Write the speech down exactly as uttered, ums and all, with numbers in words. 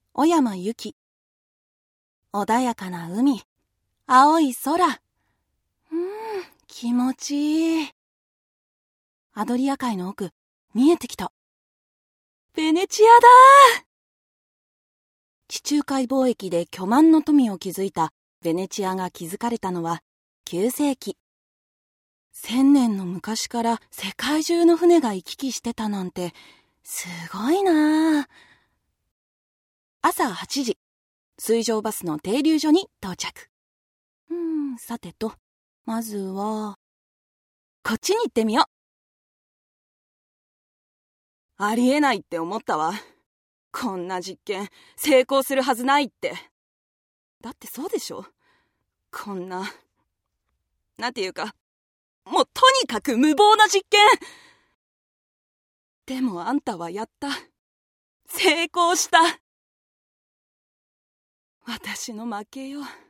小山由紀。穏やかな海、青い空。うーん、気持ちいい。アドリア海の奥、見えてきた。ベネチアだー。地中海貿易で巨万の富を築いたベネチアが築かれたのはきゅうせいき。千年の昔から世界中の船が行き来してたなんてすごいなあ。朝はちじ、水上バスの停留所に到着。うーん、さてと、まずは、こっちに行ってみよう。ありえないって思ったわ。こんな実験、成功するはずないって。だってそうでしょ？こんな、なんていうか、もうとにかく無謀な実験。でもあんたはやった。成功した。私の負けよ。